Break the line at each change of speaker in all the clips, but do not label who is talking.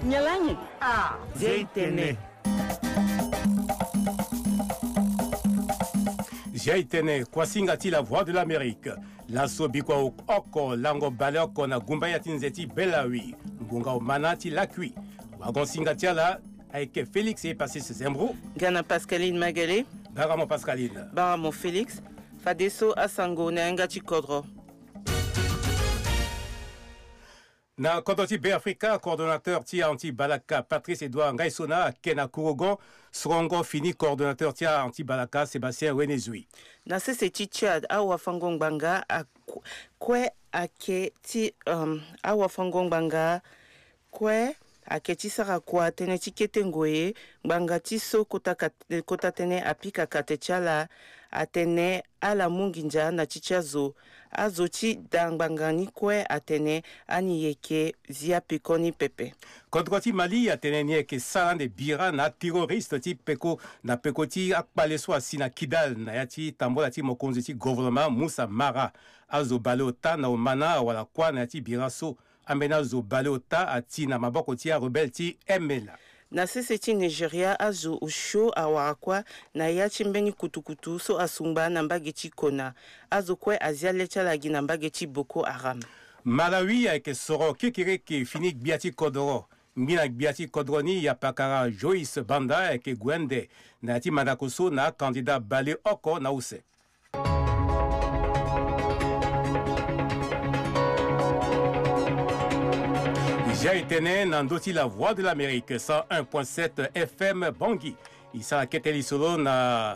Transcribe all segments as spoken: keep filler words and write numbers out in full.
Nyalanyi.
Ah, Zeitene.
Jaitene, Kwasingati, la voix de l'Amérique. La Sobikwa Oko, Lango Baloko, na Gumbaya Tinzeti, Belawi, Ngunga Manati, Lakui. Wagon Singatiala, avec Félix et passé ce Zembro.
Gana Pascaline Magalé.
Baramo Pascaline.
Baramo Félix. Fadeso Asango, Nangati Kodro.
Na Kodoti Béafrika, coordonnateur Tia Anti-Balaka, Patrice Edouard Ngaisona, Kena Kurogon, Srongo Fini, coordonnateur Tia Anti-Balaka, Sébastien Wenezui.
Na sese Tichad, Awa Fangong Banga, Kwe Ake Ti, Awa Fangong Banga, Kwe Ake Tisara Kwa, Tene Tikete Ngoye, Banga Tiso Kota Tene Apika Katechala, Atene Ala Munginja na Chichazo, Azoti Dangbangani Kwe Atene Aniyeke Zia Pekoni Pepe.
Kodroti Mali Atene Nieke Saran de Bira na terroriste ti Peko na Pekoti Akpaleso Asina Kidal na Yati Tambola ti Mokonzi ti gouvernement Moussa Mara Azo Baleota na Omana wala kwa na Yati Biraso Amena Zo Baleota ati na Maboko ti rebel ti Emela.
Na sese Nigeria azo usho awarakwa na yachi mbeni kutukutu so asumba na mbageti kona azo kwe azialecha lagi na mbageti Boko Haram.
Malawi avec Soro Kikireke Finik Biati Kodoro Mbina Biati Kodroni ya Pakara Joyce Banda avec Gwende na ti Madakoso na candidat Bale Oko na Use. J'ai été né dans la voix de l'Amérique, cent un point sept F M Bangui. Il s'est keteli solo na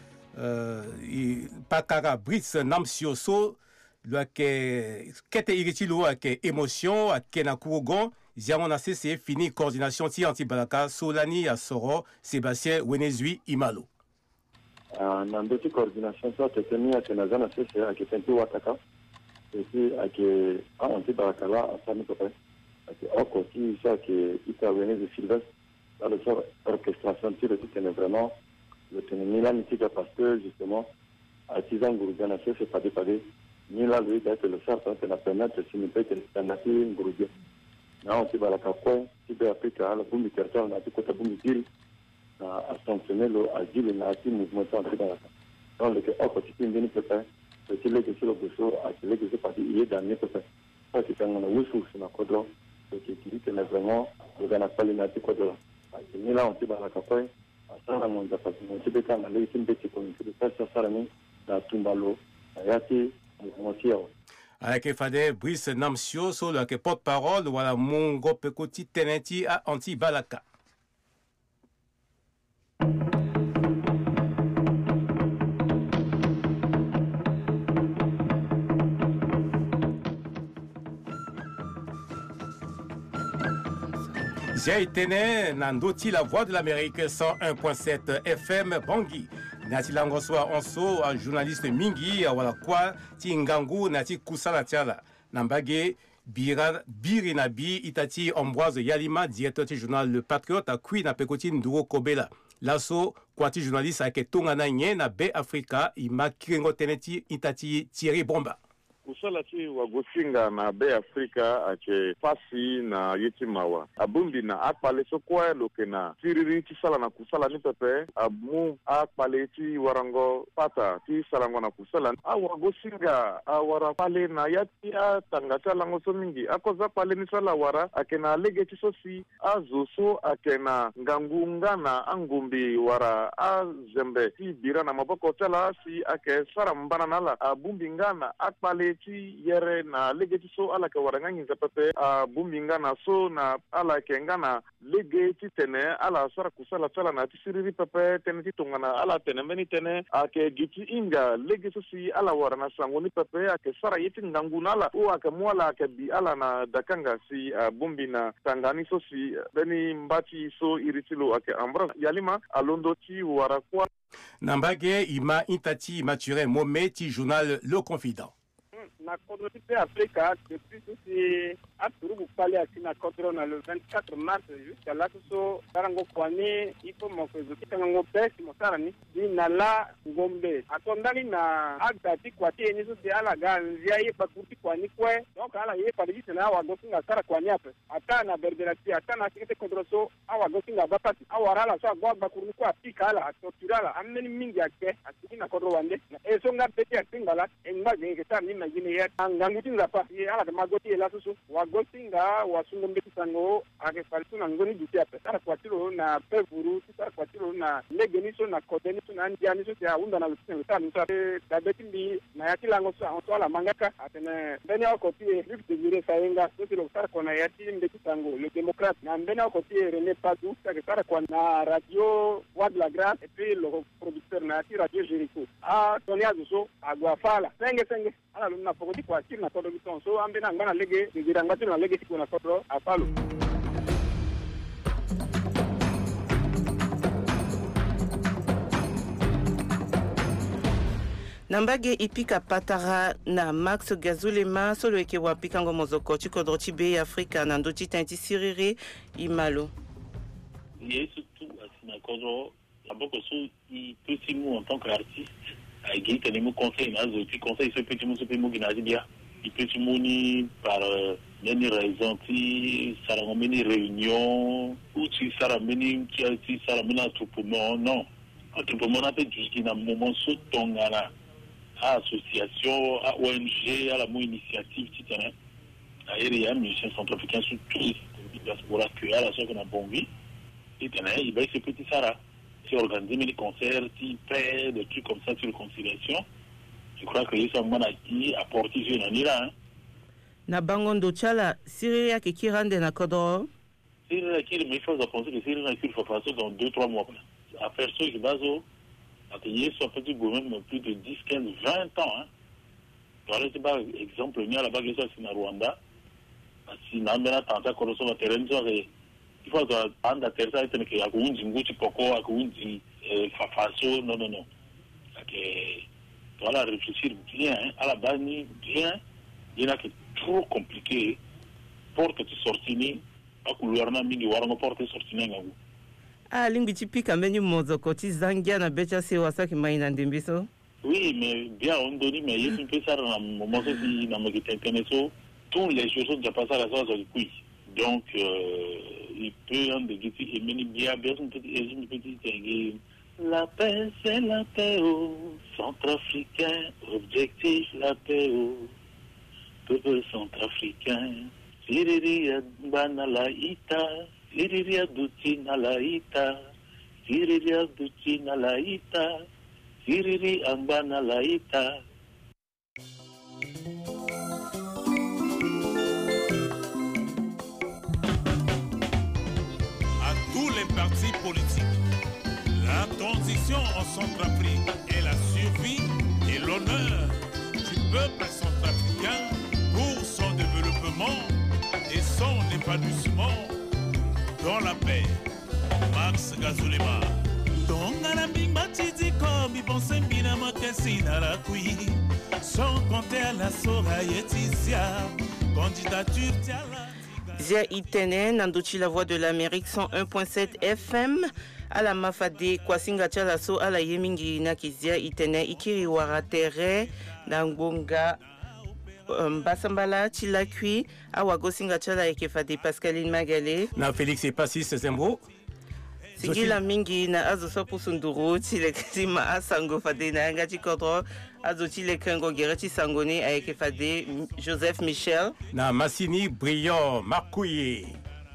Pakara Brits Namsioso, le ke kete iritilo avec émotion, avec na Kourogon, Ziamon c'est fini coordination ti anti-balaka Solani à Soro, Sébastien Wenezui Imalo.
Dans d'autres coordinations, ça c'est tenu à Kenazana C C avec Tento Wataka, et puis avec anti-balaka là, à Sami Kopé. Encore si ça qui est venu de Sylvestre, dans le sort orchestration, le titre est vraiment le tenir Milan Nitika parce que justement, à Tizan Gourgana, c'est pas dépadé, Milan lui d'être le sort, ça va permettre de s'imiter que c'est un natif Gourgé. Non, c'est pas la capoine, si tu as pris qu'à la boum du territoire, on a tout côté boum du deal, à sanctionner le agile et natif mouvement en fait dans la donc le encore si tu me dis peut être, c'est qu'il est que sur le bousseau, à qu'il est que c'est parti, il est dans les peut-être. Ça c'est un wissou sur la codron. Qui dit que vraiment, vous n'avez pas les natifs de là. Mais là, on s'est barré à Capoy, à Saramon, à Fatimon, on s'est bécan, à l'équipe de communauté de Père Sarami, à Tumbalo, à Yati, à Montiao.
Avec Fade, Brice Namsio, sur le porte-parole, voilà mon groupe Pekoti Tenenti à Anti-Balaka. J'ai été né dans la voix de l'Amérique cent un point sept F M Bangui. Nati Langoswa Onso, un journaliste Mingi, à Walakwa, Tingangu, Nati Kusala Tiala. Nambage, Bira, Birinabi, Itati, Ambroise Yalima, directeur du journal Le Patriote, à Kui, na Pekotine, Duro Kobela. Lasso, Kwati journaliste, avec Tongana Nye, na B Africa, Ima Kirengo Teneti, Itati, Thierry Bomba.
Kusala chi wagosinga na be Afrika ache fasi na yetimawa abumbi na akpale sokwa loke na tiriri ti sala na kusala ni pepe amu akpale ti warango pata ti salango na kusala a wagosinga a wara pale na yati a tangata lango so mingi akoza pale ni sala wara akena lege ti sosi azo so akena ngangunga na angumbi wara a zembe ti bira na maboko tala si ake sara mbana nala abumbi ngana akpale ti yere na lege ti so ala ke waranga nginza pepe a buminga na so na ala ke ngana lege ti tene ala sara kusala sala na ti siriri pepe tene ti tongana ala tene meni tene a ke giti inga lege so si ala warana sangoni pepe a ke sara yeti nganguna ala o a ke mwala ke bi ala na dakanga si a bumbi na tangani so si beni mbati so iritilo a ke ambra yalima alondo ti warakwa
Nambage ima intati mature momé ti journal Le Confident.
na contre Africa depuis ceci a turu parler à na contre na le vingt-quatre mars jusqu'à là so karango kwani ipo mokezo kitango pesi mosarani dina la ngombe atondani na agati kwati ni so ala ganzia ye bakuti kwani kwe donc ala ye padisi na wa gosinga sara kwani apre ata na berberati ata na sikete contre so awa gosinga bapati awara so agwa bakuru kwa pika ala atotirala ameni mingi ake asikina contre wande e so nga beti atingala enga ngeke tani imagine ya ngangutinga pa ye ala de magoti la susu wa gosinga wa sungo mbeti sango ake falsu na ngoni diti ape sara kwatiro na pevuru sara kwatiro na legeniso na kodeniso na ndianiso ya unda na lusinga tani so da beti mbi na yati lango so on la mangaka atene beni okoti rift de dire sayenga so tilo sara kona yati mbeti sango le démocrate na beni okoti René Padou sara kwa na radio Voix de la Grâce et puis le producteur na yati radio Jericho a Sonia Zuso agwa fala senge senge ala lumna pokoti kwa kiri na todo biton so ambena ngana lege ngira ngati na lege siku na todo afalo.
Nambage ipika patara na Max Gazulema solo eke wapika ngo mozoko chikodro chibe Afrika na ndoti tanti siriri imalo.
Yesu tu asina kodro aboko so i petit mot en tant qu'artiste a gagné tellement conseil na zo ti conseil ce petit mot ce petit mot ginadia i petit mot ni par neni raison ti sara ngomeni réunion ou ti sara meni ti ti sara mena attroupement non attroupement na pe jusqu'à un moment so tongana à association, à O N G, à la mo initiative, et cetera. D'ailleurs, il y a un musicien centrafricain sur tous les diasporas que à la sorte qu'on a bon vie. Et il va se petit Sarah. C'est organiser des concerts, des prêts, des trucs comme ça sur réconciliation. Je crois que c'est un moment qui apporte sur l'année-là.
Na bangondo chala, Syria qui qui rende na kodo?
Syria qui, mais il faut penser que Syria qui faut faire ça dans deux trois mois. À faire ça, je base au atelier soit petit gouvernement plus de dix, quinze, vingt ans. Hein. Voilà, c'est pas exemple, il y a la bague c'est na Rwanda. Si n'a pas tant qu'on reçoit le terrain, il faut attendre à terre ça, c'est que y a un jinguchi poko, à un fafaso, non, non, non. Voilà, réfléchir bien, hein. À la base, bien, il y en a qui est trop compliqué. Porte tu sortini, à couloir na mingi warango porte sortini ngabu.
Ah, lingi tipika menu mozoko ti zangia na becha se wasaki maina ndimbiso.
Oui, mais bien on donne mais il peut ça dans le moment si na me so tous les choses déjà passé à la sauce du quiz. Donc euh, il peut en déguiser et mener bien bien un petit un petit tingue. La paix c'est la paix au centrafricain, objectif la paix au peuple centrafricain. Siriria banala ita Siriria dutina laita, Siriria dutina laita, Siriri ambana laita.
À tous les partis politiques, la transition en Centrafrique est la survie et l'honneur du peuple centrafricain pour son développement et son épanouissement dans la paix. Max Gazulema. Tongana bimba titi komi bonse mbina makesi na la kui. Sans compter à la sora yetizia. Candidature tiala.
Zia Itene, Nandochi la voix de l'Amérique cent un point sept F M. À la Mafade, Kwasinga Tchalaso, à la Yemingi Nakizia Itene, Ikiri Waratere, Nangonga. Basambala Chilakui awa gosinga chala ekefade Pascaline Magale
na Félix et Passis Zembo
sigila mingi na azo sopo sunduru chile kima asango fade na ngati kodro azo chile kengo gerati sangoni ekefade Joseph Michel
na Massini Brillant Marcouye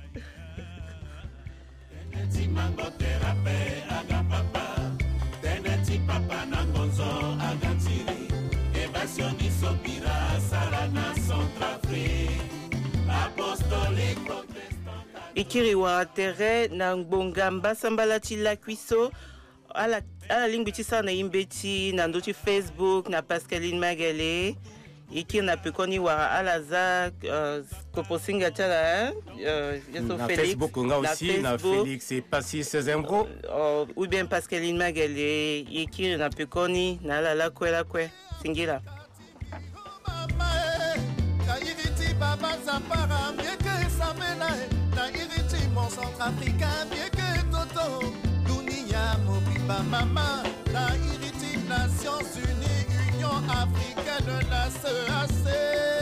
Ikiri wa tere na ngbonga mbasambala chila kwiso ala ala lingbi chisa na imbeti na ndoti Facebook na Pascaline Magale Ikiri na pekoni wa ala za uh, koposinga chala uh, yeso
na
Félix
Facebook nga aussi na Félix et Passis Zembo
uh, ou bien Pascaline Magale Ikiri na pekoni na ala la kwe la kwe singila.
nation centrafricain, bien que Toto, Dunia, Mobiba, Mama, la Iriti, Nations Unies, Union africaine, la C E A C.